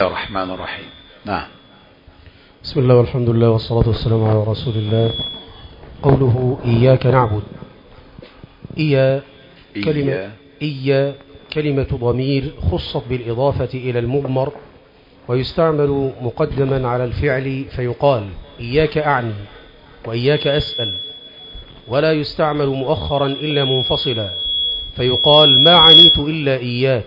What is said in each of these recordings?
الرحمن الرحيم. نعم. بسم الله والحمد لله والصلاة والسلام على رسول الله. قوله إياك نعبد. إيا كلمة ضمير خصت بالإضافة إلى المضمر، ويستعمل مقدما على الفعل فيقال إياك أعني وإياك أسأل، ولا يستعمل مؤخرا إلا منفصلا فيقال ما عنيت إلا إياك.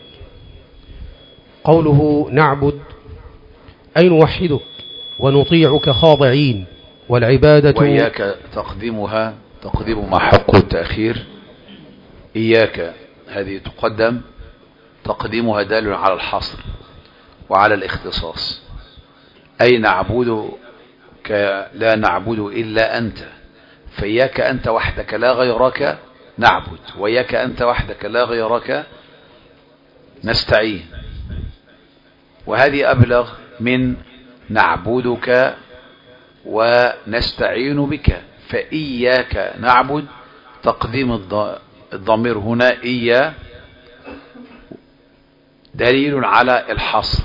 قوله نعبد أي نوحدك ونطيعك خاضعين، والعبادة وإياك تقديم مع حق التأخير. إياك هذه تقدم، تقديمها دال على الحصر وعلى الاختصاص، أي نعبدك لا نعبد إلا أنت، فإياك أنت وحدك لا غيرك نعبد، وإياك أنت وحدك لا غيرك نستعين. وهذه أبلغ من نعبدك ونستعين بك. فإياك نعبد تقديم الضمير هنا إيا دليل على الحصر،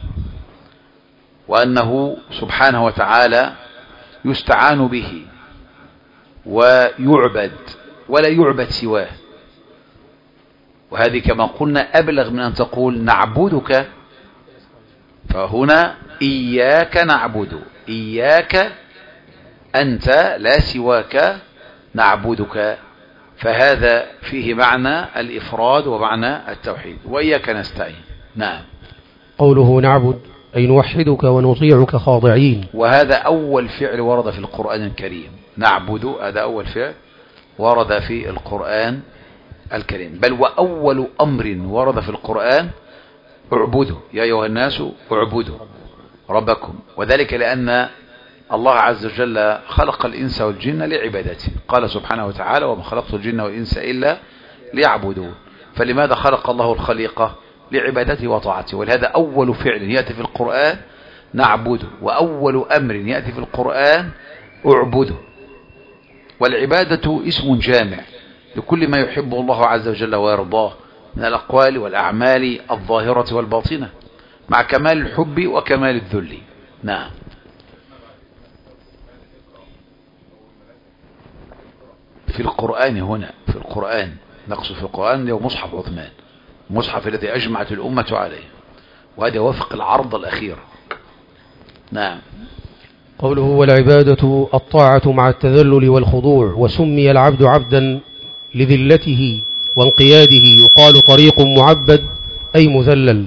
وأنه سبحانه وتعالى يستعان به ويعبد ولا يعبد سواه. وهذه كما قلنا أبلغ من أن تقول نعبدك، فهنا إياك نعبد، إياك أنت لا سواك نعبدك، فهذا فيه معنى الإفراد ومعنى التوحيد. وإياك نستعين. نعم. قوله نعبد أي نوحدك ونطيعك خاضعين، وهذا أول فعل ورد في القرآن الكريم. نعبد هذا أول فعل ورد في القرآن الكريم، بل وأول أمر ورد في القرآن اعبدوا يا أيها الناس اعبدوا ربكم. وذلك لأن الله عز وجل خلق الإنس والجن لعبادته، قال سبحانه وتعالى وما خلقت الجن والإنس إلا ليعبدون. فلماذا خلق الله الخليقة؟ لعبادته وطاعته. ولهذا أول فعل يأتي في القرآن نعبده، وأول أمر يأتي في القرآن اعبده. والعبادة اسم جامع لكل ما يحبه الله عز وجل ويرضاه من الأقوال والأعمال الظاهرة والباطنة، مع كمال الحب وكمال الذل. نعم. في القرآن هنا، في القرآن نقصد في القرآن له مصحف عثمان، المصحف الذي أجمعت الأمة عليه، وهذا وفق العرض الأخير. نعم. قوله والعبادة الطاعة مع التذلل والخضوع، وسمي العبد عبدا لذلته وانقياده، يقال طريق معبد أي مذلل.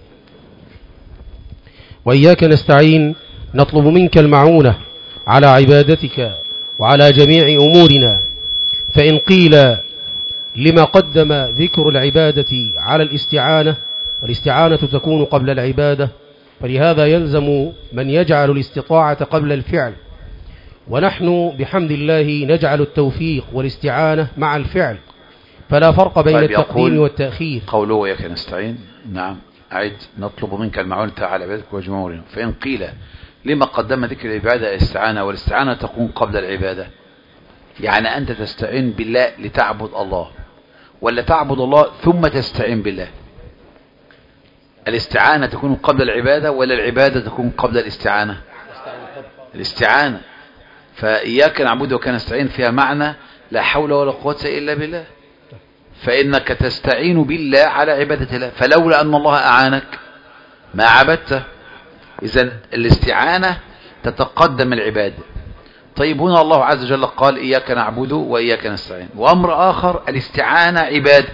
وإياك نستعين نطلب منك المعونة على عبادتك وعلى جميع أمورنا. فإن قيل لما قدم ذكر العبادة على الاستعانة، والاستعانة تكون قبل العبادة، فلهذا يلزم من يجعل الاستطاعة قبل الفعل، ونحن بحمد الله نجعل التوفيق والاستعانة مع الفعل، فلا فرق بين التقديم والتأخير. قوله وإياك نستعين. نعم. أعد. نطلب منك المعونة على عبادتك وجميع أمورنا. فإن قيل لما قدم ذكر العبادة الاستعانة، والاستعانة تكون قبل العبادة، يعني أنت تستعين بالله لتعبد الله، ولا تعبد الله ثم تستعين بالله؟ الاستعانة تكون قبل العبادة ولا العبادة تكون قبل الاستعانة؟ الاستعانة. فإياك نعبد وإياك نستعين فيها معنى لا حول ولا قوة إلا بالله، فإنك تستعين بالله على عبادة الله، فلولا أن الله أعانك ما عبدته. إذن الاستعانة تتقدم العبادة. طيب هنا الله عز وجل قال إياك نعبد وإياك نستعين، وأمر آخر الاستعانة عبادة،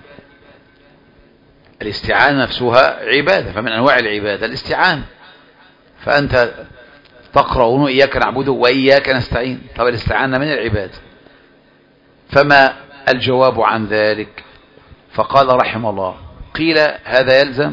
الاستعانة نفسها عبادة، فمن أنواع العبادة الاستعانة. فأنت تقرأ هنا إياك نعبد وإياك نستعين، طب الاستعانة من العبادة، فما الجواب عن ذلك؟ فقال رحمه الله قيل هذا يلزم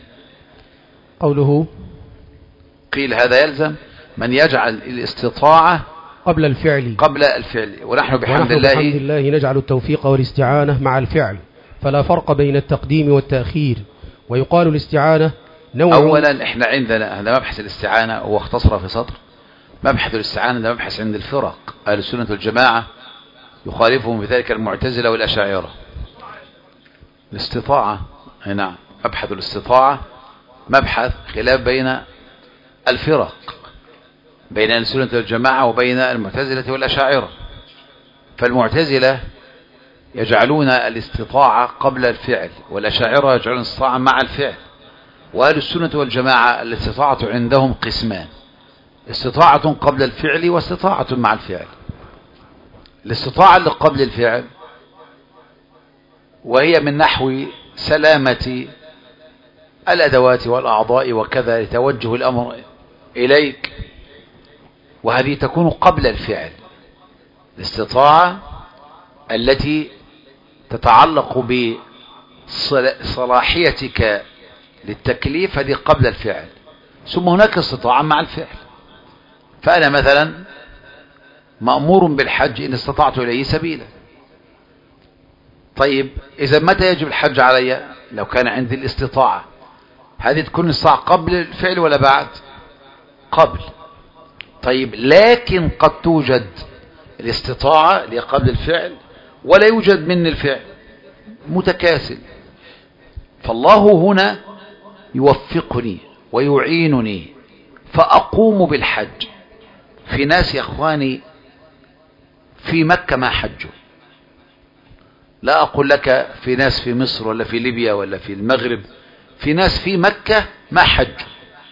قوله قيل هذا يلزم من يجعل الاستطاعة قبل الفعل ونحن بحمد الله نجعل التوفيق والاستعانة مع الفعل، فلا فرق بين التقديم والتأخير. ويقال الاستعانة نوع. أولا احنا عندنا هذا مبحث الاستعانة هو اختصر في سطر. مبحث الاستعانة ده مبحث عند الفرق أهل السنة والجماعة، يخالفهم بذلك المعتزلة والأشاعرة. الاستطاعة، نعم، مبحث الاستطاعة مبحث خلاف بين الفرق، بين السنة والجماعة وبين المعتزلة والأشاعرة. فالمعتزلة يجعلون الاستطاعة قبل الفعل، والأشاعرة يجعلون الاستطاعة مع الفعل. وأهل السنة والجماعة الاستطاعة عندهم قسمان: استطاعة قبل الفعل واستطاعة مع الفعل. الاستطاعة اللي قبل الفعل وهي من نحو سلامة الأدوات والأعضاء وكذا لتوجه الأمر إليك، وهذه تكون قبل الفعل. الاستطاعة التي تتعلق بصلاحيتك للتكليف هذه قبل الفعل. ثم هناك استطاعة مع الفعل. فأنا مثلا مأمور بالحج إن استطعت إليه سبيلا. طيب إذا متى يجب الحج علي؟ لو كان عندي الاستطاعة. هذه تكون استطاعة قبل الفعل ولا بعد؟ قبل. طيب لكن قد توجد الاستطاعة اللي قبل الفعل ولا يوجد من الفعل، متكاسل. فالله هنا يوفقني ويعينني فأقوم بالحج. في ناس يا أخواني في مكة ما حجوا، لا أقول لك في ناس في مصر ولا في ليبيا ولا في المغرب، في ناس في مكة ما حجوا.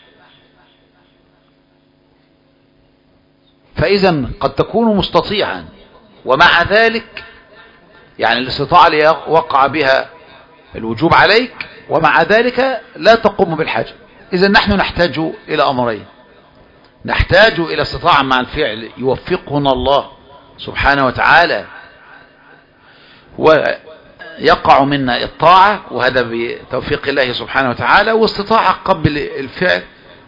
فإذا قد تكون مستطيعا ومع ذلك يعني الاستطاعة اللي وقع بها الوجوب عليك ومع ذلك لا تقوم بالحج. إذا نحن نحتاج إلى أمرين: نحتاج إلى استطاعة مع الفعل يوفقنا الله سبحانه وتعالى ويقع منا الطاعة، وهذا بتوفيق الله سبحانه وتعالى، واستطاعة قبل الفعل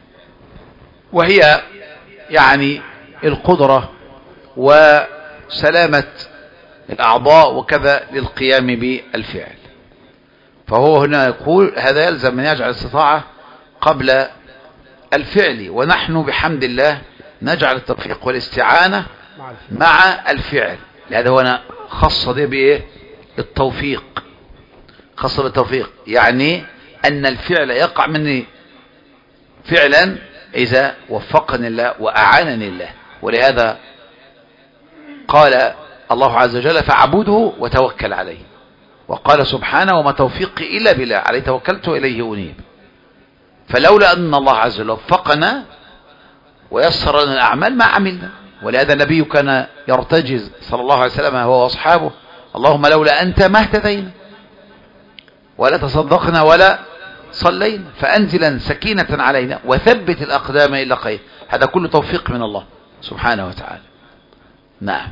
وهي يعني القدرة وسلامة الأعضاء وكذا للقيام بالفعل. فهو هنا يقول هذا يلزم من يجعل الاستطاعة قبل الفعل، ونحن بحمد الله نجعل التوفيق والاستعانة مع الفعل. لهذا هنا خاصة دي بإيه؟ التوفيق، خاصة بالتوفيق، يعني أن الفعل يقع مني فعلا إذا وفقني الله وأعانني الله. ولهذا قال الله عز وجل: فاعبده وتوكل عليه. وقال سبحانه: وما توفيقي إلا بالله عليه توكلت وإليه أنيب. فلولا أن الله عز وجل وفقنا ويسر لنا الأعمال ما عملنا. ولهذا النبي كان يرتجز صلى الله عليه وسلم هو وأصحابه: اللهم لولا أنت ما اهتدينا ولا تصدقنا ولا صلينا فأنزلا سكينة علينا وثبت الأقدام إلى خير. هذا كله توفيق من الله سبحانه وتعالى. نعم.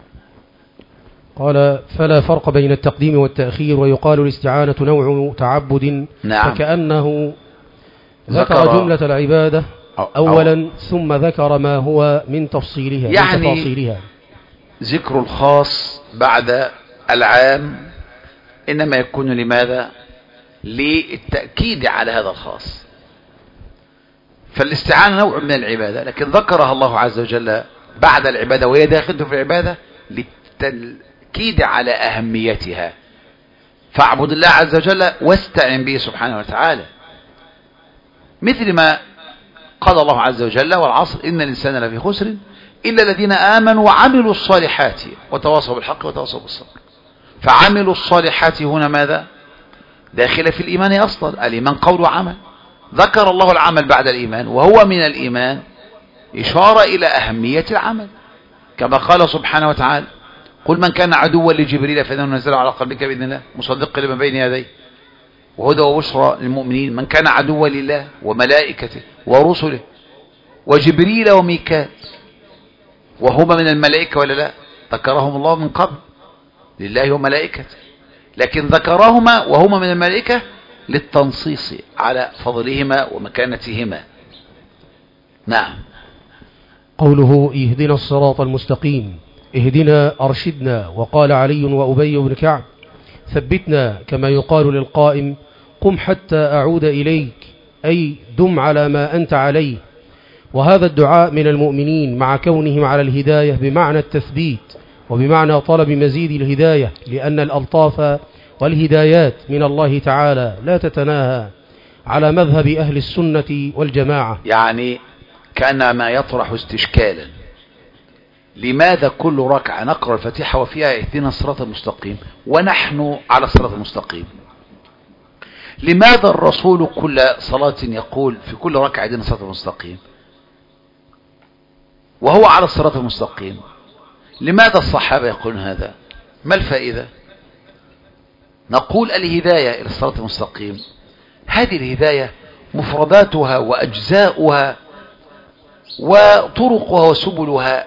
قال: فلا فرق بين التقديم والتأخير، ويقال الاستعانة نوع تعبد. نعم. فكأنه ذكر جملة العبادة أولا ثم ذكر ما هو من تفصيلها، يعني من تفاصيلها. ذكر الخاص بعد العام إنما يكون لماذا؟ للتأكيد على هذا الخاص. فالاستعانة نوع من العبادة، لكن ذكرها الله عز وجل بعد العبادة وهي داخلة في العبادة للتأكيد على أهميتها. فاعبد الله عز وجل واستعن به سبحانه وتعالى، مثل ما قال الله عز وجل: والعصر إن الإنسان لفي خسر إلا الذين آمنوا وعملوا الصالحات وتواصوا بالحق وتواصوا بالصبر. فعملوا الصالحات هنا ماذا؟ داخل في الإيمان أصلا. الإيمان قول وعمل. ذكر الله العمل بعد الإيمان وهو من الإيمان إشارة إلى أهمية العمل، كما قال سبحانه وتعالى: قل من كان عدوا لجبريل فإنه نزل على قلبك بإذن الله مصدقا لما بين يديه وهدى وبشرى للمؤمنين. من كان عدوا لله وملائكته ورسله وجبريل وميكال، وهما من الملائكة ولا لا؟ ذكرهم الله من قبل لله وملائكته، لكن ذكرهما وهما من الملائكة للتنصيص على فضلهما ومكانتهما. نعم. قوله: اهدنا الصراط المستقيم، اهدنا أرشدنا. وقال علي وأبي بن كعب: ثبتنا، كما يقال للقائم: قم حتى أعود إليك، أي دم على ما أنت عليه. وهذا الدعاء من المؤمنين مع كونهم على الهداية بمعنى التثبيت وبمعنى طلب مزيد الهداية، لأن الألطاف والهدايات من الله تعالى لا تتناهى، على مذهب أهل السنة والجماعة. يعني كان ما يطرح استشكالا، لماذا كل ركعة نقرأ الفاتحة وفيها اهدنا الصراط المستقيم ونحن على الصراط المستقيم؟ لماذا الرسول كل صلاة يقول في كل ركعة اهدنا الصراط المستقيم وهو على الصراط المستقيم؟ لماذا الصحابة يقولون هذا؟ ما الفائدة؟ نقول الهداية إلى الصراط المستقيم، هذه الهداية مفرداتها وأجزاؤها وطرقها وسبلها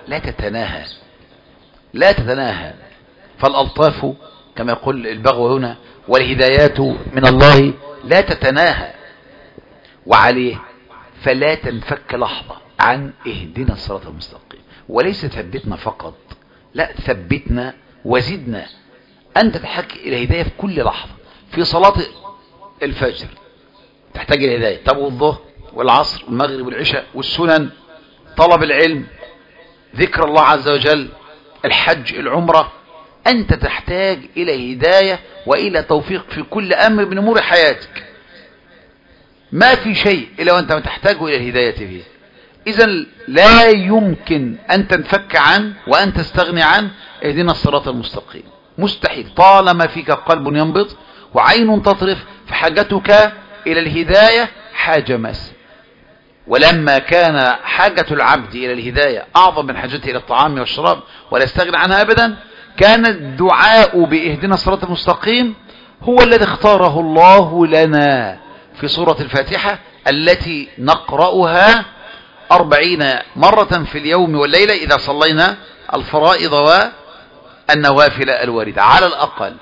لا تتناهى. فالألطاف كما يقول البغوي هنا والهدايات من الله لا تتناهى، وعليه فلا تنفك لحظة عن اهدنا الصراط المستقيم. وليس ثبتنا فقط، لا ثبتنا وزدنا. أنت تحتاج إلى هداية في كل لحظة. في صلاة الفجر تحتاج إلى هداية، طب والظهر والعصر والمغرب والعشاء والسنن، طلب العلم، ذكر الله عز وجل، الحج، العمرة، أنت تحتاج إلى هداية وإلى توفيق في كل أمر من أمور حياتك. ما في شيء إلا وأنت تحتاج إلى الهداية فيه. إذن لا يمكن أن تنفك عنه وأن تستغني عنه اهدنا الصراط المستقيم، مستحيل. طالما فيك قلب ينبض وعين تطرف فحاجتك إلى الهداية حاجة ماسة. ولما كان حاجة العبد إلى الهداية أعظم من حاجته إلى الطعام والشراب ولا يستغني عنها أبدا، كان الدعاء بإهدنا الصراط المستقيم هو الذي اختاره الله لنا في سورة الفاتحة التي نقرأها 40 مرة في اليوم والليلة إذا صلينا الفرائض والنوافل الواردة، على الأقل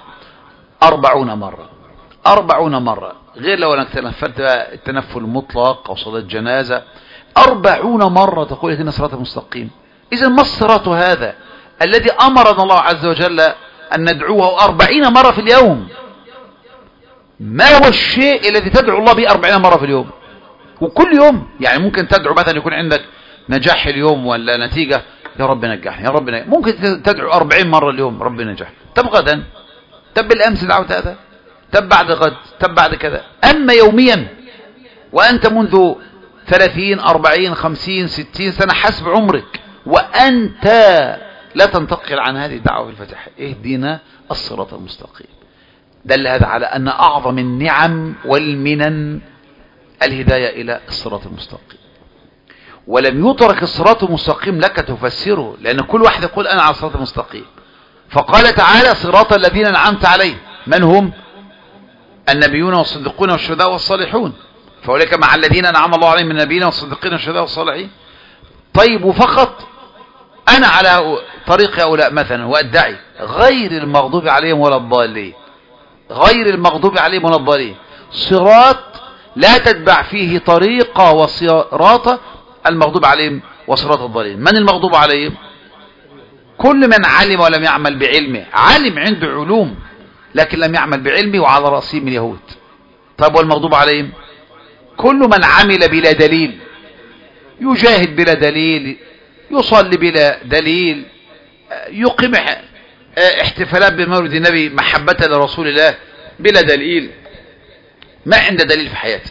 40 مرة، غير لو أنك تنفلت التنفل المطلق أو صلاة جنازة. 40 مرة تقول اهدنا الصراط المستقيم. إذا ما الصراط هذا الذي أمرنا الله عز وجل أن ندعوه 40 مرة في اليوم؟ ما هو الشيء الذي تدعو الله به 40 مرة في اليوم وكل يوم؟ يعني ممكن تدعو مثلا يكون عندك نجاح اليوم ولا نتيجة، يا رب نجحني يا رب نجحني. ممكن تدعو 40 مرة اليوم رب نجحني. طب غدا، طب بالأمس دعوت هذا، طب بعد غد، طب بعد كذا. أما يوميا وأنت منذ 30 40 50 60 سنة حسب عمرك وأنت لا تنتقل عن هذه الدعوة في الفتح اهدنا الصراط المستقيم، دل هذا على أن أعظم النعم والمنن الهداية إلى الصراط المستقيم. ولم يترك الصراط المستقيم لك تفسره، لأن كل واحد يقول أنا على الصراط المستقيم. فقال تعالى صراط الذين أنعمت عليهم، من هم؟ النبيون والصديقون والشهداء والصالحون، فأولئك مع الذين أنعم الله عليهم من النبيين والصديقين والشهداء والصالحين. طيب وفقط أنا على طريق هؤلاء مثلا وأدعي غير المغضوب عليهم ولا الضالين، غير المغضوب عليهم ولا الضالين، صراط لا تتبع فيه طريقة وصراط المغضوب عليهم وصراط الضالين. من المغضوب عليهم؟ كل من علم ولم يعمل بعلمه، علم عنده علوم لكن لم يعمل بعلمه وعلى رأسهم اليهود. طيب والمغضوب عليهم؟ كل من عمل بلا دليل، يجاهد بلا دليل، يصلي بلا دليل، يقيم احتفالات بمولد النبي محبة لرسول الله بلا دليل، ما عنده دليل في حياته،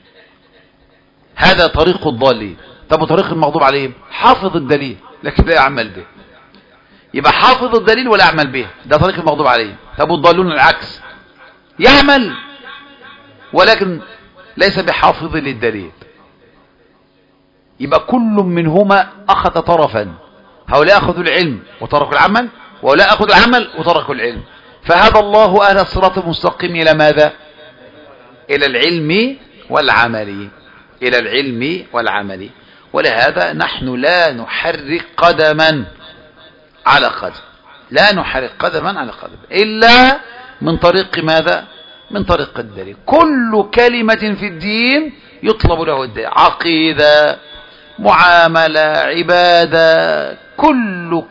هذا طريق الضالين. طب وطريق المغضوب عليهم؟ حافظ الدليل لكن لا يعمل به، يبقى حافظ الدليل ولا يعمل به، ده طريق المغضوب عليهم. طب والضالون العكس، يعمل ولكن ليس بحافظ للدليل، يبقى كل منهما أخذ طرفا، هؤلاء أخذوا العلم وتركوا العمل وهؤلاء أخذوا العمل وتركوا العلم. فهذا الله أهل الصراط المستقيم إلى ماذا؟ إلى العلم والعمل، إلى العلم والعمل. ولهذا نحن لا نحرك قدما على قدم، لا نحرك قدما على قدم إلا من طريق ماذا؟ من طريق الدليل. كل كلمة في الدين يطلب له الدليل، عقيدة، معاملة، عبادة، كل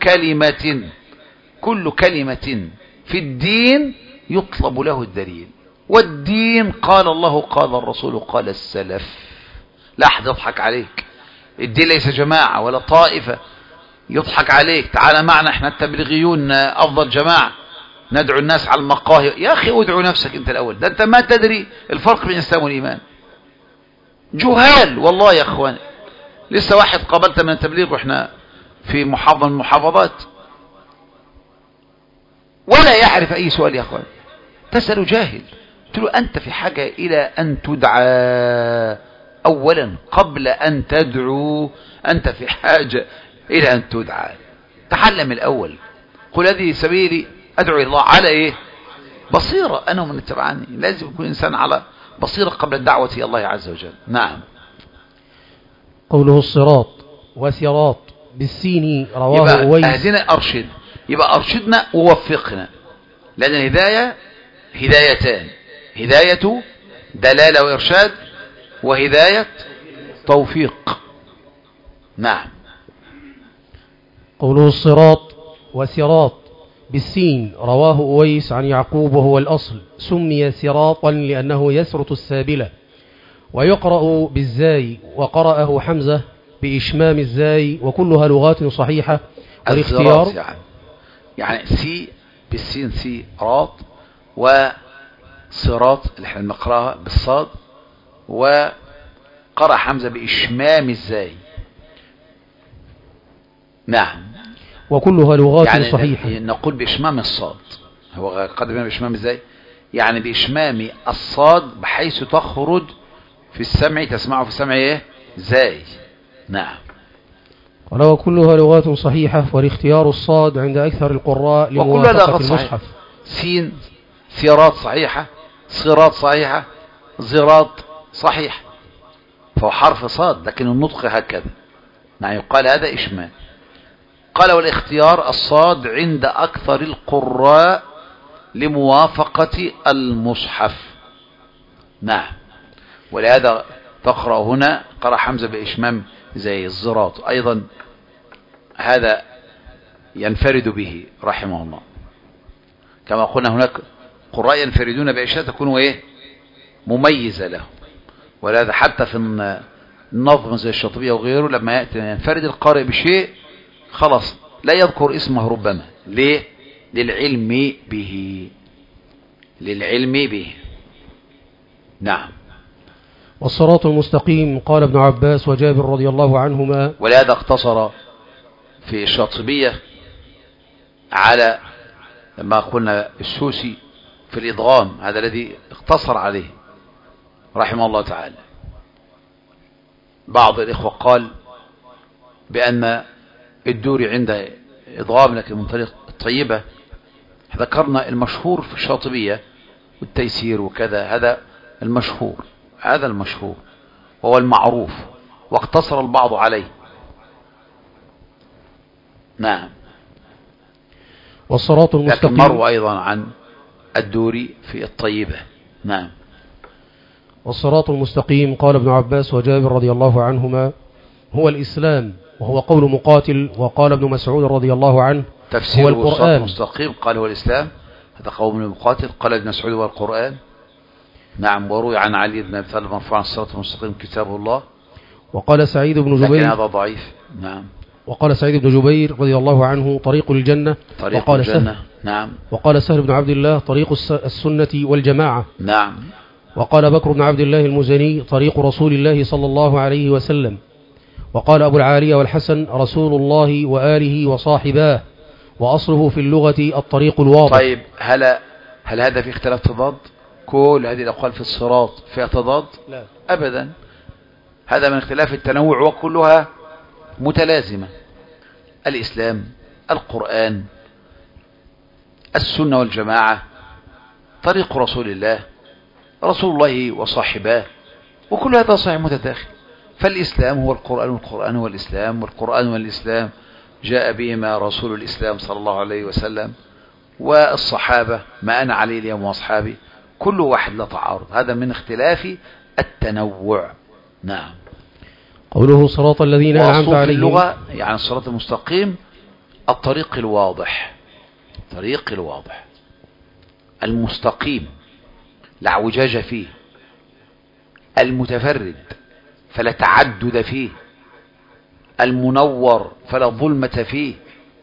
كلمة في الدين يطلب له الدليل. والدين قال الله قال الرسول قال السلف، لا أحد يضحك عليك. الدين ليس جماعة ولا طائفة يضحك عليك، تعال معنا احنا التبليغيون أفضل جماعة ندعو الناس على المقاهي. يا أخي ادعو نفسك انت الأول، ده انت ما تدري الفرق بين الإسلام والإيمان. جهال والله يا اخوان. لسه واحد قابلت من التبليغ واحنا في محافظة من المحافظات ولا يعرف اي سؤال يا اخوان، تسأل جاهل، قلت له انت في حاجة الى ان تدعى اولا قبل ان تدعو، انت في حاجة الى ان تدعى، تعلم الاول. قل هذه سبيلي ادعو الى الله على ايه؟ بصيرة انا ومن اتبعني. لازم يكون انسان على بصيرة قبل الدعوة الى الله عز وجل. نعم. قوله الصراط وصراط بالسين رواه أويس. اهدنا ارشد، يبقى ارشدنا ووفقنا، لان الهداية هدايتان، هداية دلالة وارشاد، وهداية توفيق. نعم. قوله الصراط وصراط بالسين رواه أويس عن يعقوب وهو الأصل، سمي صراطا لأنه يسرط السابلة، ويقرأ بالزاي وقرأه حمزة بإشمام الزاي، وكلها لغات صحيحة. والاختيار يعني سي بالسين سي راط، وصراط اللي احنا بنقراها بالصاد، وقرأ حمزة بإشمام الزاي. نعم. وكلها لغات يعني صحيحة. نقول بإشمام الصاد، هو قدم بإشمام ازاي؟ يعني بإشمام الصاد بحيث تخرج في السمع، تسمعه في السمع ايه؟ زاي. نعم. قال وكلها لغات صحيحة، والاختيار الصاد عند أكثر القراء لموافقة المصحف. سين صراط صحيحة، صراط صحيحة، زراط صحيح، فهو حرف صاد لكن النطق هكذا. نعم، يقال هذا إشمام. قال والاختيار الصاد عند أكثر القراء لموافقة المصحف. نعم. ولهذا تقرأ هنا قرأ حمزة بإشمام زي الزراط أيضا، هذا ينفرد به رحمه الله. كما قلنا هناك قراء ينفردون بأشياء تكون ايه؟ مميزة له. ولهذا حتى في النظم زي الشاطبية وغيره لما يأتي ينفرد القارئ بشيء خلاص لا يذكر اسمه ربما. ليه؟ للعلم به، للعلم به. نعم. والصراط المستقيم قال ابن عباس وجابر رضي الله عنهما. ولهذا اقتصر في الشاطبية على لما قلنا السوسي في الإضغام، هذا الذي اقتصر عليه رحمه الله تعالى. بعض الإخوة قال بأن الدوري عنده إضغام لكن من طريق الطيبة. ذكرنا المشهور في الشاطبية والتيسير وكذا، هذا المشهور، هذا المشهور وهو المعروف، واقتصر البعض عليه. نعم. والصراط المستقيم لكن مروى أيضا عن الدوري في الطيبة. نعم. والصراط المستقيم قال ابن عباس وجابر رضي الله عنهما هو الإسلام، وهو قول مقاتل. وقال ابن مسعود رضي الله عنه تفسير هو القرآن. الصراط المستقيم قال هو الإسلام، هذا قول من مقاتل. قال ابن مسعود هو القرآن. نعم. وروي عن علي بن أبي طالب مرفوعا الصراط المستقيم كتاب الله. وقال سعيد بن جبير، لكن هذا ضعيف. نعم. وقال سعيد بن جبير رضي الله عنه طريق الجنة. طريق وقال الجنة. سهل. نعم. وقال سهل بن عبد الله طريق السنة والجماعة. نعم. وقال بكر بن عبد الله المزني طريق رسول الله صلى الله عليه وسلم. وقال أبو العالية والحسن رسول الله وآله وصاحباه، وأصله في اللغة الطريق الواضح. طيب هل هذا في اختلاف تضاد؟ كل هذه الأقوال في الصراط فيها تضاد؟ لا أبدا، هذا من اختلاف التنوع وكلها متلازمة. الإسلام، القرآن، السنة والجماعة، طريق رسول الله، رسول الله وصاحباه، وكل هذا صحيح متداخل. فالإسلام هو القرآن، والقرآن هو الإسلام، والقرآن والإسلام جاء بهما رسول الإسلام صلى الله عليه وسلم، والصحابة ما أنا عليه اليوم وأصحابي، كل واحد لا تعارض، هذا من اختلاف التنوع. نعم. قوله صراط الذين أنعمت في عليهم، اللغة يعني الصراط المستقيم الطريق الواضح، الطريق الواضح المستقيم لا اعوجاج فيه، المتفرد فلا تعدد فيه، المنور فلا ظلمة فيه،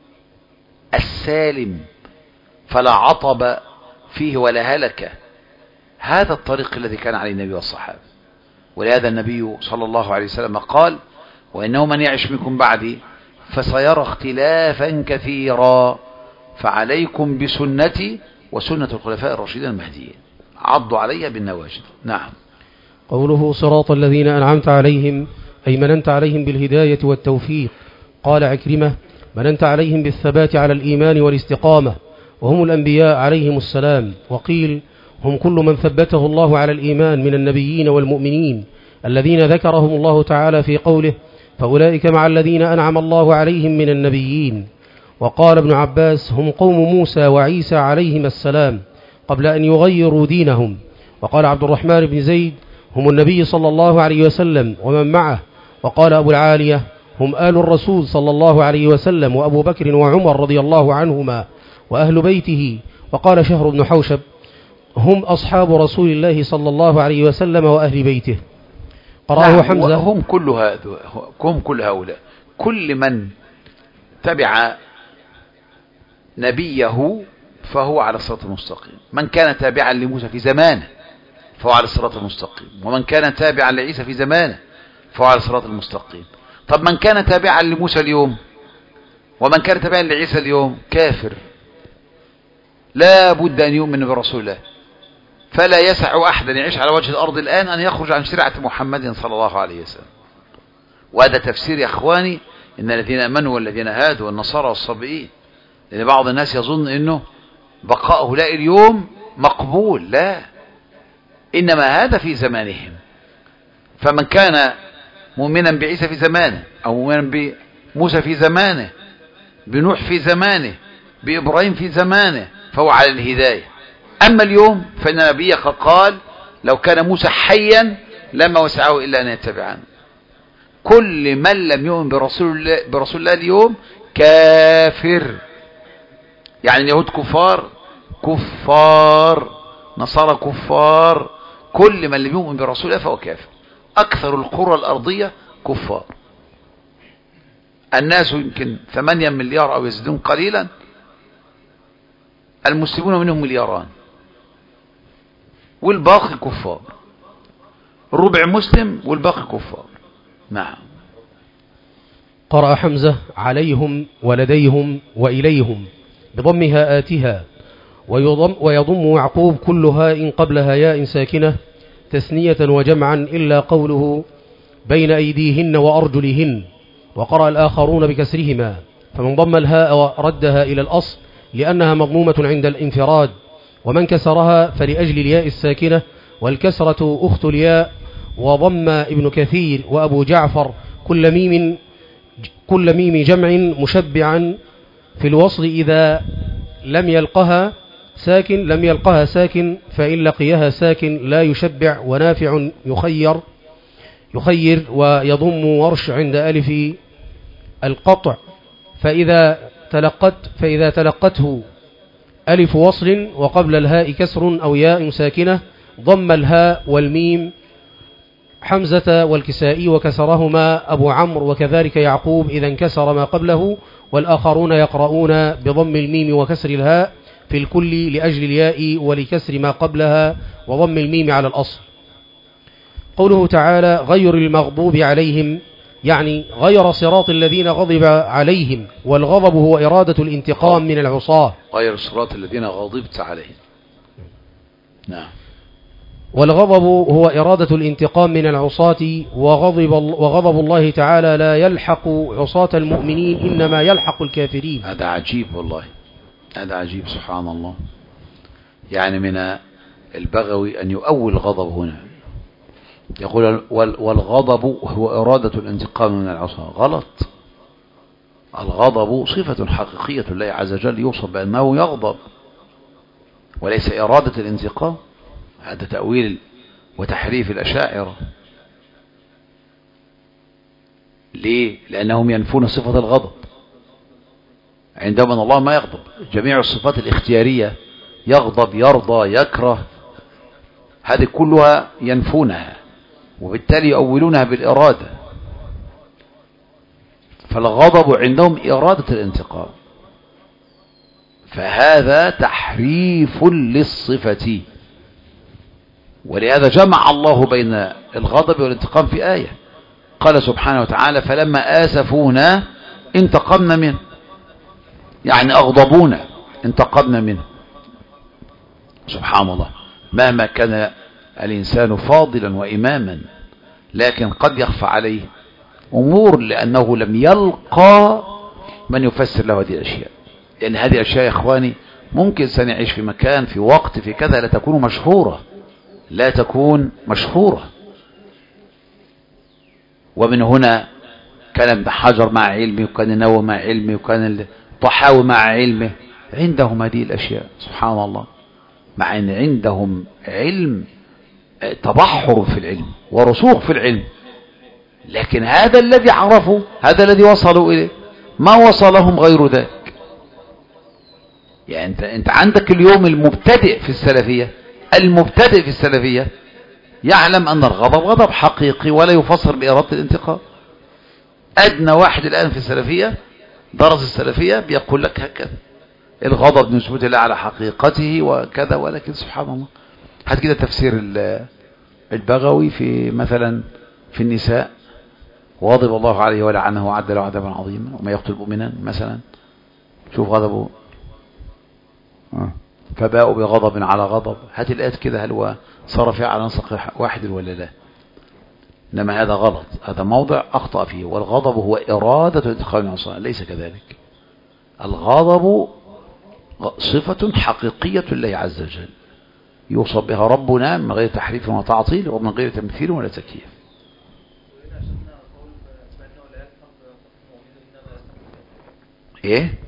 السالم فلا عطب فيه ولا هلكة. هذا الطريق الذي كان عليه النبي والصحابة، ولهذا النبي صلى الله عليه وسلم قال: وإنه من يعش منكم بعدي فسيرى اختلافا كثيرا فعليكم بسنتي وسنة الخلفاء الراشدين المهديين عضوا عليها بالنواجذ. نعم. قوله صراط الذين أنعمت عليهم أي مننت عليهم بالهداية والتوفيق. قال عكرمة: مننت عليهم بالثبات على الإيمان والاستقامة، وهم الأنبياء عليهم السلام. وقيل: هم كل من ثبته الله على الإيمان من النبيين والمؤمنين الذين ذكرهم الله تعالى في قوله: فأولئك مع الذين أنعم الله عليهم من النبيين. وقال ابن عباس: هم قوم موسى وعيسى عليهم السلام قبل أن يغيروا دينهم. وقال عبد الرحمن بن زيد: هم النبي صلى الله عليه وسلم ومن معه. وقال أبو العالية: هم آل الرسول صلى الله عليه وسلم وأبو بكر وعمر رضي الله عنهما وأهل بيته. وقال شهر بن حوشب: هم أصحاب رسول الله صلى الله عليه وسلم وأهل بيته. قرأه حمزة. هم كل هؤلاء، كل من تبع نبيه فهو على الصراط المستقيم. من كان تابعا لموسى في زمانه فهو على الصراط المستقيم، ومن كان تابعا لعيسى في زمانه فهو على الصراط المستقيم. طب من كان تابعا لموسى اليوم ومن كان تابعا لعيسى اليوم كافر، لا بد أن يؤمن برسول الله. فلا يسع أحدا يعيش على وجه الأرض الآن أن يخرج عن شريعة محمد صلى الله عليه وسلم. وهذا تفسير يا أخواني إن الذين أمنوا والذين هادوا والنصارى والصابئين، لأن بعض الناس يظن أنه بقاء هؤلاء اليوم مقبول. لا، إنما هذا في زمانهم. فمن كان مؤمنا بعيسى في زمانه، أو مؤمنا بموسى في زمانه، بنوح في زمانه، بإبراهيم في زمانه، فهو على الهداية. أما اليوم فإن نبيك قال: لو كان موسى حيا لما وسعه إلا أن يتبعان. كل من لم يؤمن برسول الله اليوم كافر. يعني اليهود كفار، نصارى كفار، كل من لم يؤمن برسول الله فهو كافر. أكثر القرى الأرضية كفار. الناس يمكن 8 مليار أو يزيدون قليلا، المسلمون منهم ملياران، والباقي كفار. ربع مسلم والباقي كفار. نعم. قرأ حمزة: عليهم ولديهم وإليهم بضمها آتها. ويضم يعقوب كل هاء قبلها ياء ساكنة تثنية وجمعا إلا قوله: بين أيديهن وأرجلهن. وقرأ الآخرون بكسرهما، فمن ضم الهاء ردها إلى الأصل لأنها مضمومة عند الانفراد، ومن كسرها فلأجل الياء الساكنة، والكسرة أخت الياء. وضم ابن كثير وأبو جعفر كل ميم جمع مشبعا في الوصل إذا لم يلقها ساكن، فإن لقيها ساكن لا يشبع. ونافع يخير ويضم ورش عند ألف القطع، فإذا تلقته ألف وصل وقبل الهاء كسر أو ياء ساكنة ضم الهاء والميم. حمزة والكسائي وكسرهما أبو عمرو، وكذلك يعقوب إذا انكسر ما قبله. والآخرون يقرؤون بضم الميم وكسر الهاء في الكل لأجل الياء ولكسر ما قبلها وضم الميم على الأصل. قوله تعالى: غير المغضوب عليهم، يعني غير صراط الذين غضب عليهم. والغضب هو إرادة الانتقام من العصاة. غير صراط الذين غضبت عليهم. نعم. والغضب هو إرادة الانتقام من العصاة. وغضب الله تعالى لا يلحق عصاة المؤمنين، إنما يلحق الكافرين. هذا عجيب والله، هذا عجيب سبحان الله. يعني من البغوي أن يؤول الغضب هنا، يقول والغضب هو إرادة الانتقام من العصاة. غلط. الغضب صفة حقيقية لله عز وجل يوصف بأنه يغضب، وليس إرادة الانتقام. هذا تأويل وتحريف الأشاعرة. ليه؟ لأنهم ينفون صفة الغضب. عندما الله ما يغضب، جميع الصفات الاختيارية يغضب، يرضى، يكره، هذه كلها ينفونها، وبالتالي يؤولونها بالإرادة. فالغضب عندهم إرادة الانتقام، فهذا تحريف للصفة. ولهذا جمع الله بين الغضب والانتقام في آية، قال سبحانه وتعالى فلما آسفونا انتقمنا منه، يعني أغضبونا انتقمنا منه. سبحان الله، مهما كان الإنسان فاضلا وإماما لكن قد يخفى عليه أمور لأنه لم يلقى من يفسر له هذه الأشياء. لأن هذه الأشياء يا إخواني ممكن سنعيش في مكان في وقت في كذا لا تكون مشهورة، لا تكون مشهورة. ومن هنا كان ابن حجر مع علمه، وكان النووي مع علمه، وكان الطحاوي مع علمه، عندهم هذه الأشياء سبحان الله، مع أن عندهم علم تبحر في العلم ورسوخ في العلم، لكن هذا الذي عرفوا، هذا الذي وصلوا إليه، ما وصلهم غير ذلك. يعني أنت عندك اليوم المبتدئ في السلفية، المبتدئ في السلفية يعلم أن الغضب غضب حقيقي ولا يفسر بإرادة الانتقام. أدنى واحد الآن في السلفية درس السلفية بيقول لك هكذا، الغضب نسبة الله على حقيقته وكذا، ولكن سبحان الله هات كده تفسير البغوي في مثلا في النساء، غضب الله عليه ولعنه وعد له عذابا عظيما وما يقتل مؤمنا مثلا، شوف غضبه فباءوا بغضب على غضب، هات الآيات كده هل هو صار فيها على نسق واحد ولا لا؟ إنما هذا غلط، هذا موضع أخطأ فيه. والغضب هو إرادة انتقام العصاة، ليس كذلك. الغضب صفة حقيقية لله عز وجل يوصف بها ربنا من غير تحريف وتعطيل ومن غير تمثيل ولا تكييف. ايه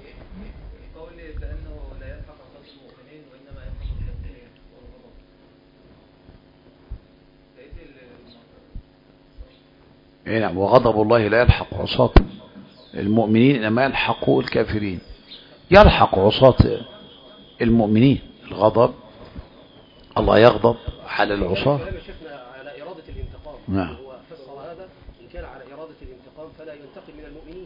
ايه نعم، وغضب الله لا يلحق عصاة المؤمنين انما يلحق الكافرين. يلحق عصاة المؤمنين الغضب، الله يغضب على العصاة. على إرادة الانتقام. نعم. هو فسر هذا إن كان على إرادة الانتقام فلا ينتقم من المؤمنين.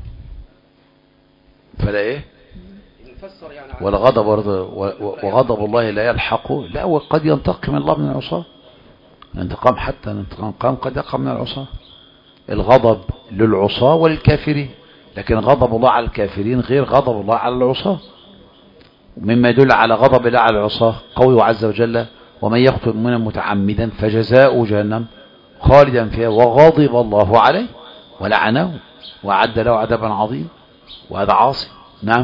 فلا ايه؟ فسر يعني والغضب وغضب الله لا يلحقه، لا وقد ينتقم الله من العصاة. الانتقام حتى الانتقام قد يقع من العصاة. الغضب للعصاة وللكافرين، لكن غضب الله على الكافرين غير غضب الله على العصاة. مما يدل على غضب الله على العصاة قوله عز وجل ومن يقتل مؤمنا متعمدا فجزاؤه جهنم خالدا فيها وغضب الله عليه ولعنه وأعد له عذابا عظيما، وهذا عاصي. نعم.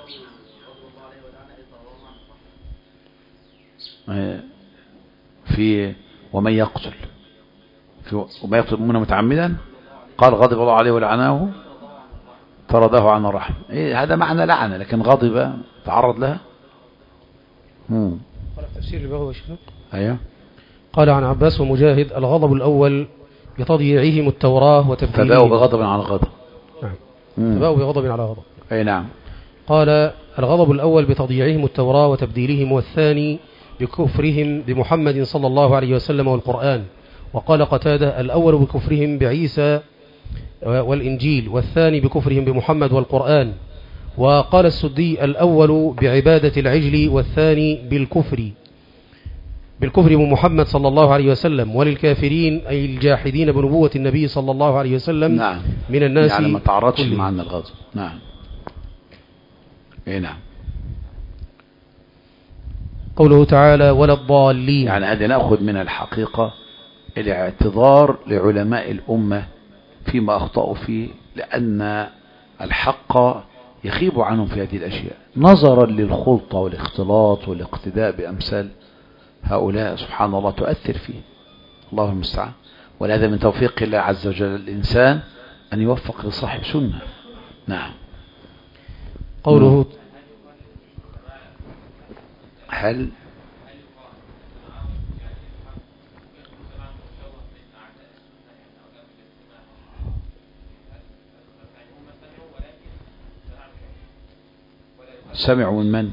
في ومن يقتل مؤمنا متعمدا قال غضب الله عليه ولعنه طرده عن الرحمة. إيه هذا معنى لعنة، لكن غضب تعرض لها. قال في تفسير البغوي شنو؟ ايوه. قال عن عباس ومجاهد الغضب الأول بتضييعهم التوراة وتبديلهم. فباءوا بغضب على غضب. نعم. فباءوا بغضب على غضب. اي نعم. قال الغضب الأول بتضييعهم التوراة وتبديلهم، والثاني بكفرهم بمحمد صلى الله عليه وسلم والقرآن. وقال قتادة الأول بكفرهم بعيسى والإنجيل، والثاني بكفرهم بمحمد والقرآن. وقال السدي الأول بعبادة العجل، والثاني بالكفر بمحمد صلى الله عليه وسلم. وللكافرين أي الجاحدين بنبوة النبي صلى الله عليه وسلم. نعم. من الناس يعني ما تعرضش معنا الغضب. نعم. اي نعم. قوله تعالى ولا الضالين، يعني هذا نأخذ من الحقيقة الاعتذار لعلماء الأمة فيما أخطأوا فيه، لأن الحق يخيب عنهم في هذه الأشياء نظرا للخلطة والاختلاط والاقتداء بأمثال هؤلاء. سبحان الله تؤثر فيه، الله المستعان. ولهذا من توفيق الله عز وجل الإنسان أن يوفق لصاحب سنة. نعم. قوله هل سمعوا من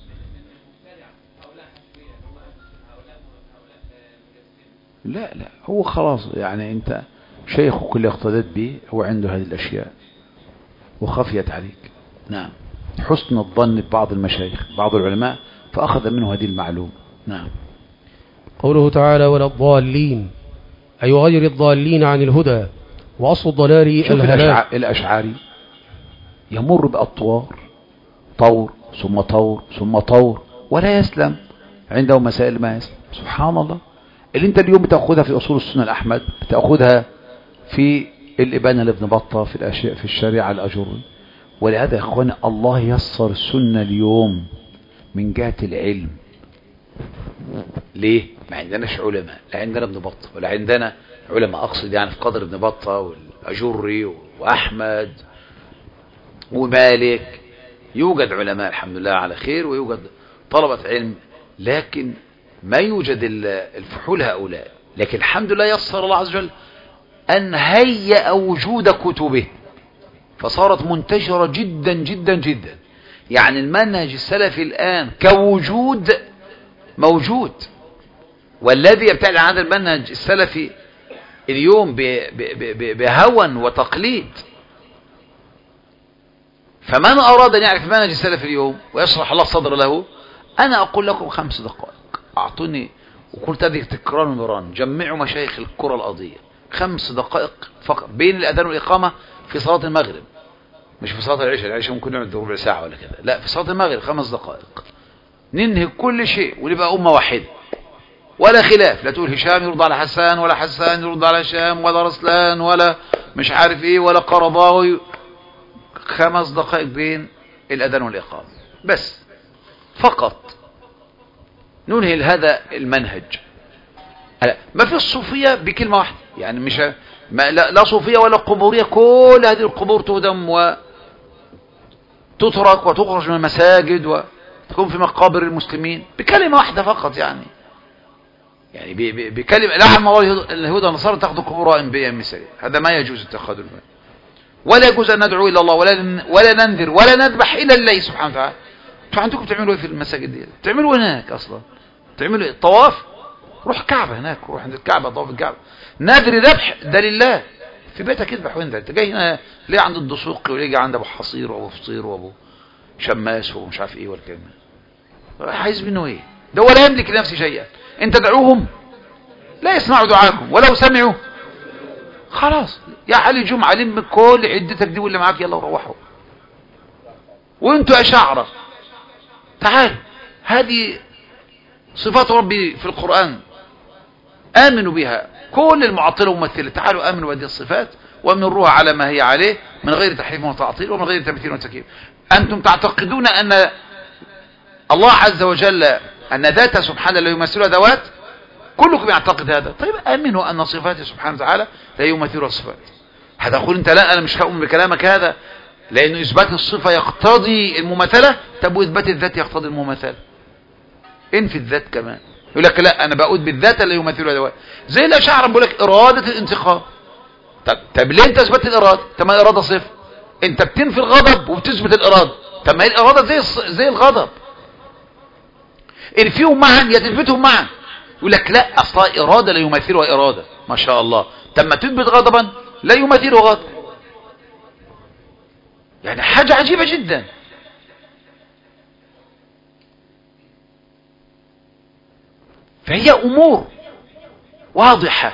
لا هو خلاص، يعني انت شيخ كل اقتدت به هو عنده هذه الاشياء وخفيت عليك. نعم. حسن الظن ببعض المشايخ بعض العلماء فاخذ منه هذه المعلومة. نعم. قوله تعالى ولا الضالين، أي غير الضالين عن الهدى، وأصل الضلال الهلاك. الأشعري يمر بأطوار، طور ثم طور ثم طور، ولا يسلم عنده مسائل ما يسلم. سبحان الله، اللي انت اليوم بتأخذها في أصول السنة الأحمد، بتأخذها في الإبانة لابن بطة، في الأشياء في الشريعة الأجري. ولهذا يا إخواني الله يسر السنة اليوم من جهة العلم. ليه؟ ما عندناش علماء، لا عندنا ابن بطة ولا عندنا علماء، أقصد يعني في قدر ابن بطة والأجري وأحمد ومالك. يوجد علماء الحمد لله على خير، ويوجد طلبة علم، لكن ما يوجد الفحول هؤلاء. لكن الحمد لله يسر الله عز وجل أن هيأ وجود كتبه، فصارت منتشرة جدا جدا جدا. يعني المنهج السلفي الآن كوجود موجود، والذي يبتعد عن هذا المنهج السلفي اليوم بهوى وتقليد. فمن أراد أن يعرف المنهج السلفي اليوم ويشرح الله صدر له، أنا أقول لكم 5 دقائق أعطوني، وقلت هذه تكرار مران، جمعوا مشايخ الكرة الأرضية 5 دقائق فقط بين الأذان والإقامة في صلاة المغرب، مش في صلاة العشاء. العشاء ممكن نعمل ربع ساعة ولا كذا، لا، في صلاة المغرب 5 دقائق ننهي كل شيء ونبقى أمة واحدة ولا خلاف. لا تقول هشام يرد على حسان، ولا حسان يرد على هشام، ولا رسلان، ولا مش عارف ايه، ولا قرضاوي. 5 دقائق بين الأذان والإقامة بس فقط ننهي هذا المنهج. ما في الصوفية بكلمة واحدة، يعني مش لا صوفية ولا قبورية، كل هذه القبور تهدم وتترك وتخرج من المساجد وتكون في مقابر المسلمين بكلمة واحدة فقط. يعني بكلمة لعن الله اليهود والنصارى تاخذوا قبور أنبياء مثالي. هذا ما يجوز اتخاذ المال، ولا يجوز أن ندعو إلى الله، ولا ننذر ولا نذبح إلى الله سبحانه وتعالى. انتوا عندكم بتعملوا ايه في المساجد دي؟ بتعملوا هناك اصلا؟ بتعملوا ايه؟ طواف؟ روح كعبة هناك، روح عند الكعبة، طواف الكعبة. نذر ذبح ده لله، في بيتك اذبح. وين انت جاي هنا ليه عند الدسوقي، وليه جاي عند ابو حصير وابو فطير وابو شماس ومش عارف ايه والكلام ده؟ عايز منه ايه؟ ده ولا يملك لنفسه شيئا. انت دعوهم لا يسمعوا دعاكم، ولو سمعوا خلاص يا علي جمعة لم كل عدتك دي واللي معاك يلا وروحوا. وانتوا اشاعرة تعال، هذه صفات ربي في القرآن آمنوا بها. كل المعطلة وممثلة تعالوا آمنوا بهذه الصفات وامنروها على ما هي عليه من غير تحريف وتعطيل ومن غير تمثيل وتكييف. أنتم تعتقدون أن الله عز وجل أن ذاته سبحانه لا يمثلها ذوات، كلكم يعتقد هذا. طيب آمنوا أن صفاته سبحانه وتعالى لا يمثلها الصفات. هتقول أنت لا أنا مش هؤمن بكلامك هذا، لأنه إثبات الصفة يقتضي المماثلة. طب وإثبات الذات يقتضي المماثلة، انفي الذات كمان. يقول لك لا أنا بقول بالذات اللي يمثلها ذوات، زي الأشاعرة بيقول لك إرادة الانتقام. طب ليه أنت أثبت الإرادة؟ طب ما الإرادة صفة، أنت بتنفي الغضب وبتثبت الإرادة. طب ما هي الإرادة زي الغضب، انفيهم معا يثبتهم معا. يقول لك لا أصلا إرادة لا يمثلها إرادة. ما شاء الله، طب ما تثبت غضبا لا يمثله غضب. يعني حاجة عجيبة جدا. فهي أمور واضحة.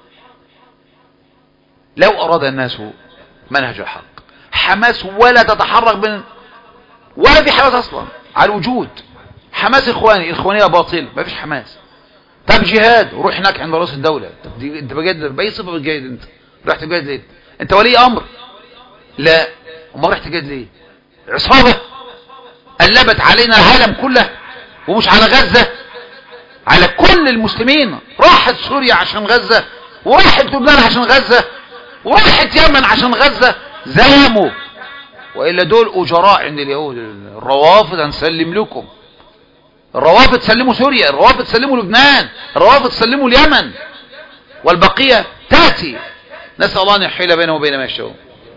لو أراد الناس منهج الحق، حماس ولا تتحرك ولا في حماس أصلا على الوجود. حماس إخوانية باطل، ما فيش حماس. طب جهاد، روح هناك عند رئيس الدولة. طب دي انت بجد بأي صفة بتجاهد؟ انت رحت تجاهد ليه؟ انت ولي أمر؟ لا. وما رحت تجاهد ليه؟ عصابة قلبت علينا العالم كله، ومش على غزة، على كل المسلمين. راحت سوريا عشان غزة، وراحت لبنان عشان غزة، وراحت يمن عشان غزة. زلموا، وإلا دول أجراء عند اليهود. الروافض هنسلم لكم، الروافض سلموا سوريا، الروافض سلموا لبنان، الروافض سلموا اليمن، والبقية تأتي. نسأل الله أن يحيل بينهم وبين ما يشاءون.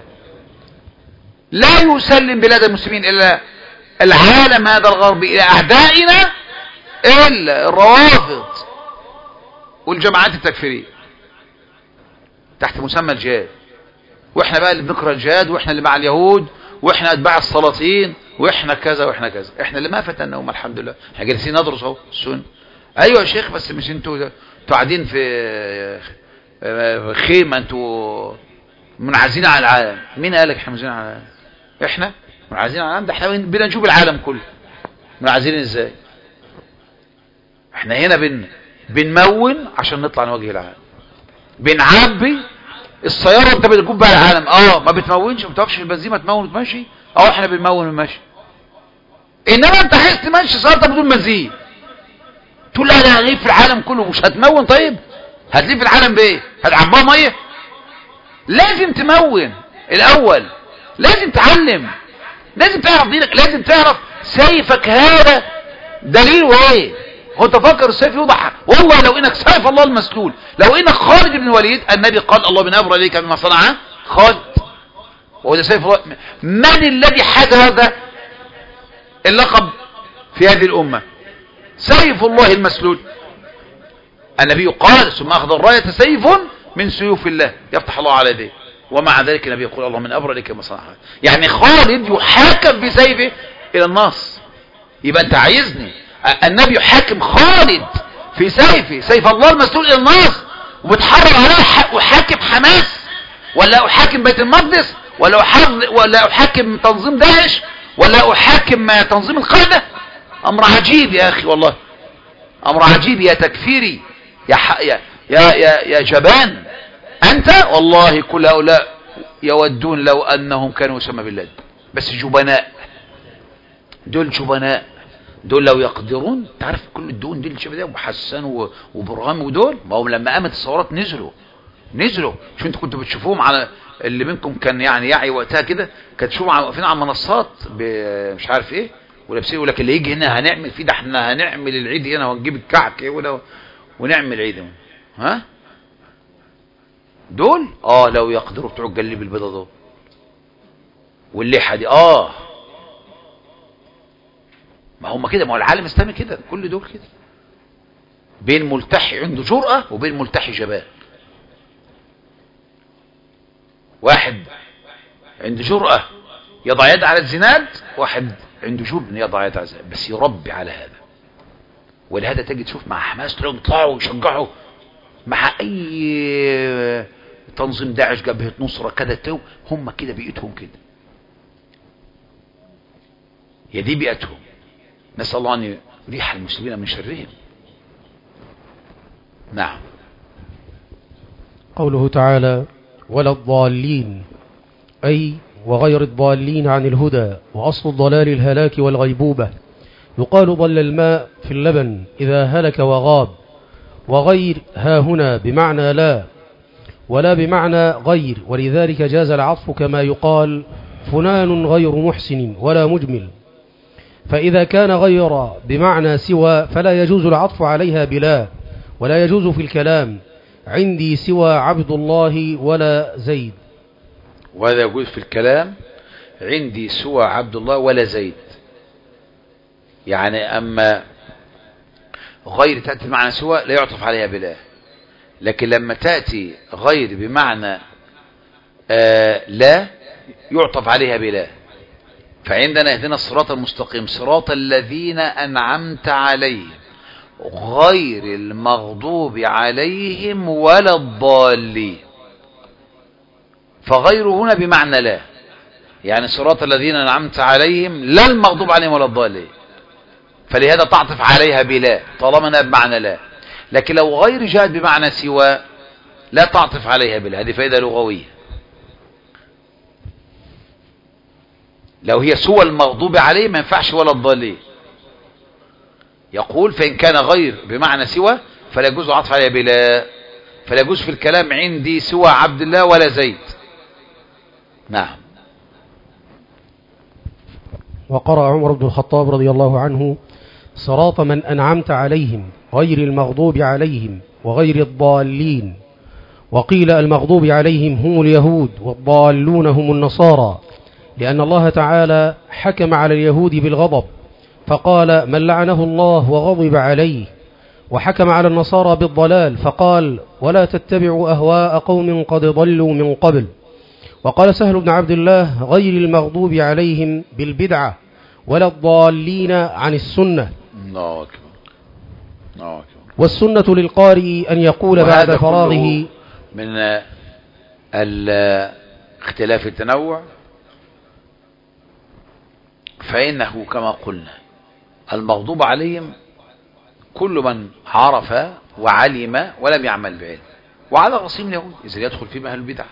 لا يسلم بلاد المسلمين إلا العالم هذا الغربي إلى أعدائنا إلا الروافض والجماعات التكفيرية تحت مسمى الجهاد. واحنا بقى اللي بنكره الجهاد، واحنا اللي مع اليهود، واحنا اتباع السلاطين، واحنا كذا واحنا كذا. احنا اللي ما فتناهم الحمد لله. احنا جالسين ندرس اهو السنة. ايوه يا شيخ، بس مش انتوا قاعدين في خيمة، انتوا منعزلين عن العالم. مين قالك احنا منعزلين عن العالم؟ احنا منعزلين عن العالم؟ ده احنا بدنا نشوف العالم كله. منعزلين ازاي؟ احنا هنا بنمون عشان نطلع نواجه العالم، بنعبي السيارة انت بتجوب بقى العالم. ما بتمونش، ما بتقفش في البنزين، ما تمون وتمشي. احنا بنمون ونمشي. انما انت عايز تمشي سيارتك بدون بنزين، تقول لا انا هلف العالم كله، مش هتمون. طيب هتلف العالم بايه؟ هتعبها ميه؟ لازم تمون الاول، لازم تعلم، لازم تعرف دينك، لازم تعرف سيفك هذا دليله ايه. هو انت فاكر السيف يوضح؟ والله لو انك سيف الله المسلول، لو انك خالد بن الوليد، النبي قال الله من ابرى اليك بما صنع خالد، وهذا سيف الله. من الذي حاز هذا اللقب في هذه الامه؟ سيف الله المسلول. النبي قال ثم اخذ الرايه سيف من سيوف الله يفتح الله على يديه، ومع ذلك النبي يقول الله من ابرى اليك بما صنع. يعني خالد يحاكم بسيفه الى الناس. يبقى انت عايزني النبي يحاكم خالد في سيفه، سيف الله المسلول، الى الناس، وبتحرر عليه احاكم حماس، ولا احاكم بيت المقدس، ولا احاكم تنظيم داعش، ولا احاكم تنظيم القاعده؟ امر عجيب يا اخي، والله امر عجيب. يا تكفيري، يا جبان انت، والله كل هؤلاء يودون لو انهم كانوا يسمى بالله، بس جبناء. دول جبناء، دول لو يقدرون. تعرف كل الدون دول الشباب ده وحسان وبرغام، ودول ما هم لما قامت الثورات نزلوا. شو انتوا كنتوا بتشوفوهم على اللي منكم كان يعني يعي وقتها كده، كانت تشوفوا واقفين على المنصات مش عارف ايه، ولابسين يقول لك اللي يجي هنا هنعمل فيه، ده احنا هنعمل العيد هنا ونجيب الكعك ونعمل عيد. ها دول لو يقدروا بتوع الجليب البيضاء دول واللحى دي. ما هم كده، ما هو العالم الاسلامي كده، كل دول كده، بين ملتحي عنده جرأة وبين ملتحي جبان. واحد عنده جرأة يضع يد على الزناد، واحد عنده جبن يضع يد على الزناد، بس يربي على هذا. ولهذا تجي تشوف مع حماس تلاقيهم يطلعوا ويشجعوا مع اي تنظيم داعش، جبهة نصرة كده، هم كده بيئتهم كده، يا دي بيئتهم. نسأل الله أن يريح المسلمين من شرهم. نعم. قوله تعالى ولا الضالين، أي وغير الضالين عن الهدى، وأصل الضلال الهلاك والغيبوبة. يقال ضل الماء في اللبن إذا هلك وغاب. وغير ها هنا بمعنى لا، ولا بمعنى غير، ولذلك جاز العطف كما يقال فلان غير محسن ولا مجمل. فإذا كان غير بمعنى سوى فلا يجوز العطف عليها بلا، ولا يجوز في الكلام عندي سوى عبد الله ولا زيد. ولا يجوز في الكلام عندي سوى عبد الله ولا زيد. يعني أما غير تأتي بمعنى سوى لا يعطف عليها بلا، لكن لما تأتي غير بمعنى لا يعطف عليها بلا. فعندنا اهدنا الصراط المستقيم صراط الذين أنعمت عليهم غير المغضوب عليهم ولا الضالين. فغير هنا بمعنى لا، يعني صراط الذين أنعمت عليهم لا المغضوب عليهم ولا الضالين، فلهذا تعطف عليها بلا طالما انها بمعنى لا. لكن لو غير جاءت بمعنى سوى لا تعطف عليها بلا، هذه فائدة لغوية. لو هي سوى المغضوب عليه ما ينفعش ولا الضالين. يقول فإن كان غير بمعنى سوى فلا يجوز عطف عليها بلا، فلا يجوز في الكلام عندي سوى عبد الله ولا زيد. نعم. وقرأ عمر بن الخطاب رضي الله عنه صراط من أنعمت عليهم غير المغضوب عليهم وغير الضالين. وقيل المغضوب عليهم هم اليهود والضالون هم النصارى، لأن الله تعالى حكم على اليهود بالغضب فقال من لعنه الله وغضب عليه، وحكم على النصارى بالضلال فقال ولا تتبعوا أهواء قوم قد ضلوا من قبل. وقال سهل بن عبد الله غير المغضوب عليهم بالبدعة ولا الضالين عن السنة. الله أكبر. والسنة للقارئ أن يقول بعد فراغه من اختلاف التنوع، فإنه كما قلنا المغضوب عليهم كل من عرف وعلم ولم يعمل بعلم، وعلى رأسهم اليهود إذا يدخل فيهم أهل البدع،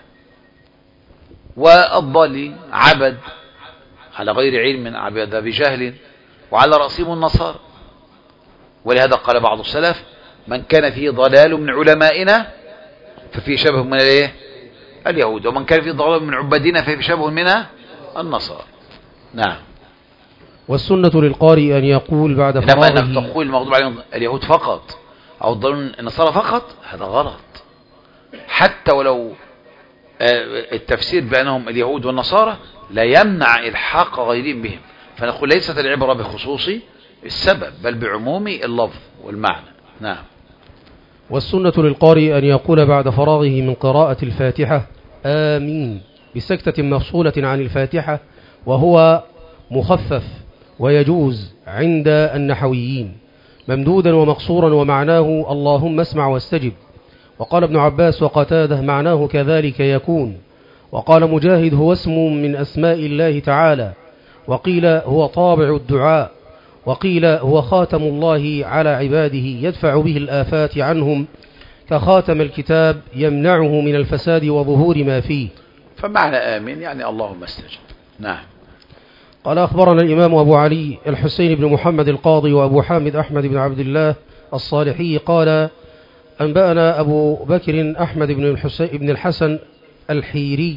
والضالين عبد على غير علم عبد بجهل، وعلى رأسهم النصارى. ولهذا قال بعض السلف: من كان فيه ضلال من علمائنا ففيه شبه من اليهود، ومن كان فيه ضلال من عبادنا ففيه شبه من النصارى. نعم. والسنة للقارئ أن يقول بعد فراغه، إنما أنك تقول المغضوب عليهم اليهود فقط أو الضالون النصارى فقط، هذا غلط، حتى ولو التفسير بأنهم اليهود والنصارى لا يمنع إلحاق غيرهم بهم، فنقول ليست العبرة بخصوص السبب بل بعموم اللفظ والمعنى. نعم. والسنة للقارئ أن يقول بعد فراغه من قراءة الفاتحة آمين بسكتة مفصولة عن الفاتحة، وهو مخفف ويجوز عند النحويين، ممدودا ومقصورا، ومعناه اللهم اسمع واستجب. وقال ابن عباس وقتاده معناه كذلك يكون. وقال مجاهد هو اسم من أسماء الله تعالى، وقيل هو طابع الدعاء، وقيل هو خاتم الله على عباده يدفع به الآفات عنهم، كخاتم الكتاب يمنعه من الفساد وظهور ما فيه. فمعنى آمين يعني اللهم استجب. نعم. قال أخبرنا الإمام أبو علي الحسين بن محمد القاضي وأبو حامد أحمد بن عبد الله الصالحي قال أنبأنا أبو بكر أحمد بن الحسن الحيري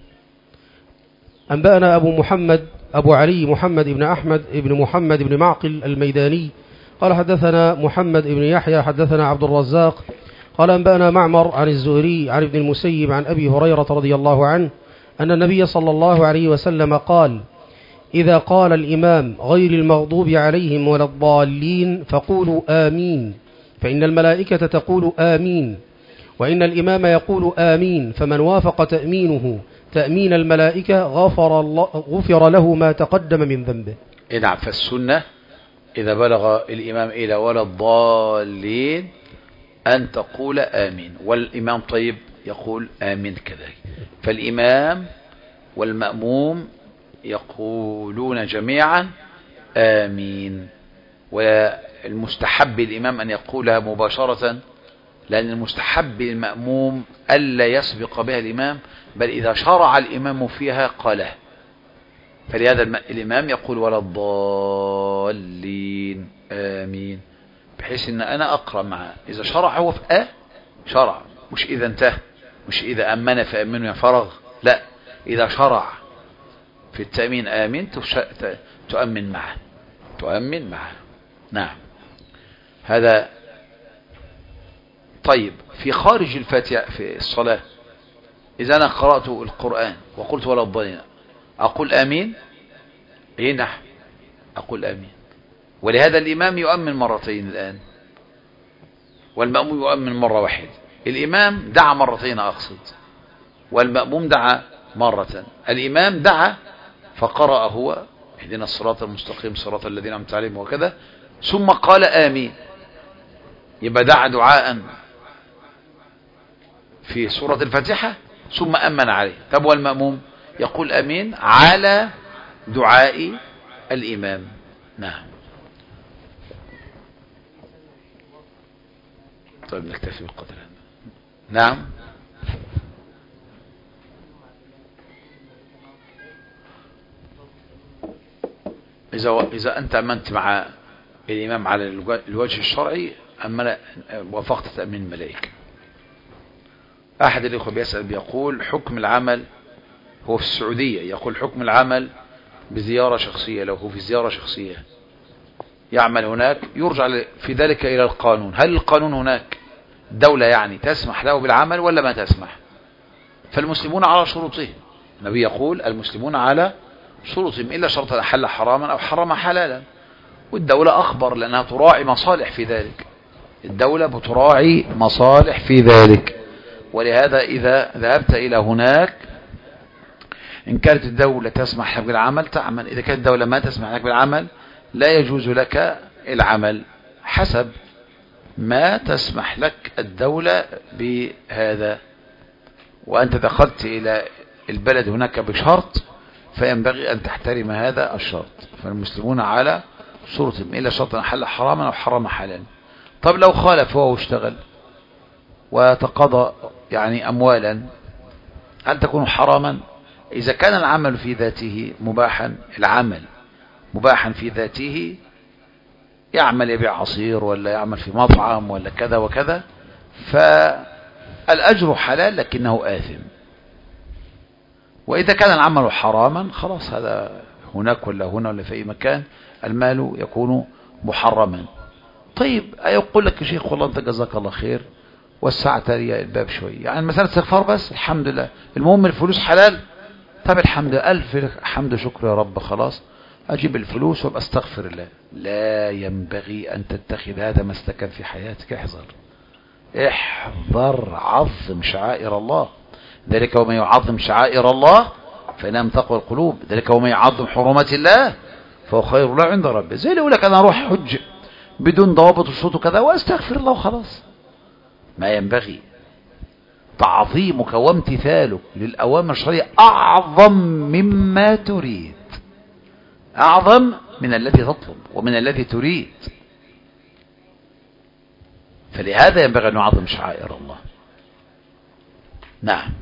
أنبأنا أبو علي محمد بن أحمد بن محمد بن معقل الميداني قال حدثنا محمد بن يحيى حدثنا عبد الرزاق قال أنبأنا معمر عن الزهري عن ابن المسيب عن أبي هريرة رضي الله عنه أن النبي صلى الله عليه وسلم قال: إذا قال الإمام غير المغضوب عليهم ولا الضالين فقولوا آمين، فإن الملائكة تقول آمين، وإن الإمام يقول آمين، فمن وافق تأمينه تأمين الملائكة غفر له ما تقدم من ذنبه. نعم. فالسنة إذا بلغ الإمام إلى ولا الضالين أن تقول آمين، والإمام طيب يقول آمين كذلك. فالإمام والمأموم يقولون جميعا آمين، والمستحب الإمام أن يقولها مباشرة، لأن المستحب المأموم ألا يسبق بها الإمام، بل إذا شرع الإمام فيها قالها. فلهذا الإمام يقول ولا الضالين آمين، بحيث أن أنا أقرأ معه. إذا شرع هو في شرع، مش إذا انتهى، مش إذا أمن فأمنوا ينفرغ، لا، إذا شرع في التأمين آمين تؤمن معه، تؤمن معه. نعم. هذا طيب. في خارج الفاتحة في الصلاة، إذا أنا قرأت القرآن وقلت ولا الضالين أقول آمين؟ إيه نعم أقول آمين. ولهذا الإمام يؤمن مرتين الآن، والمأموم يؤمن مرة واحدة. الإمام دعا مرتين أقصد، والمأموم دعا مرة. الإمام دعا فقرأ هو اهدنا الصراط المستقيم صراط الذين أنعمت عليهم وكذا، ثم قال آمين، يبقى دعا دعاء في سورة الفاتحة ثم أمن عليه. طب والمأموم يقول آمين على دعاء الإمام. نعم. طيب نكتفي بالقدر هذا. نعم. إذا أنت أمنت مع الإمام على الوجه الشرعي، أما وافقت تأمين الملائكة. أحد الإخوة بيسأل بيقول حكم العمل، هو في السعودية، يقول حكم العمل بزيارة شخصية، لو هو في زيارة شخصية يعمل هناك يرجع في ذلك إلى القانون. هل القانون هناك دولة يعني تسمح له بالعمل ولا ما تسمح؟ فالمسلمون على شروطهم، النبي يقول المسلمون على شروطهم إلا شرط أحل حراما أو حرم حلالا، والدولة أخبر لأنها تراعي مصالح في ذلك، الدولة بتراعي مصالح في ذلك. ولهذا إذا ذهبت إلى هناك إن كانت الدولة تسمح لك بالعمل تعمل، إذا كانت الدولة ما تسمح لك بالعمل لا يجوز لك العمل، حسب ما تسمح لك الدولة بهذا، وأنت دخلت إلى البلد هناك بشرط، فينبغي أن تحترم هذا الشرط. فالمسلمون على صورتهم إلا شرط حل حراما أو حرم حلالا. طب لو خالف هو واشتغل وتقاضى يعني أموالا، هل تكون حراما؟ إذا كان العمل في ذاته مباحا، العمل مباحا في ذاته، يعمل يبيع عصير ولا يعمل في مطعم ولا كذا وكذا، فالأجر حلال لكنه آثم. وإذا كان العمل حراما خلاص، هذا هناك ولا هنا ولا في أي مكان المال يكون محرما. طيب يقول لك يا شيخ والله أنت جزاك الله خير وسعت لي الباب شوية، يعني مثلا استغفار بس الحمد لله، المهم الفلوس حلال. طب الحمد لله، ألف حمد شكر يا رب، خلاص أجيب الفلوس وابقى استغفر الله. لا ينبغي أن تتخذ هذا مسلكا في حياتك. احذر عظم شعائر الله، ذلك ومن يعظم شعائر الله فإنها من تقوى القلوب، ذلك ومن يعظم حرمات الله فهو خير له عند ربه. زي اللي يقول لك أنا أروح حج بدون ضوابط وشروط وكذا واستغفر الله وخلاص. ما ينبغي. تعظيمك وامتثالك للأوامر الشرعية أعظم مما تريد، أعظم من الذي تطلب ومن الذي تريد. فلهذا ينبغي أن نعظم شعائر الله. نعم.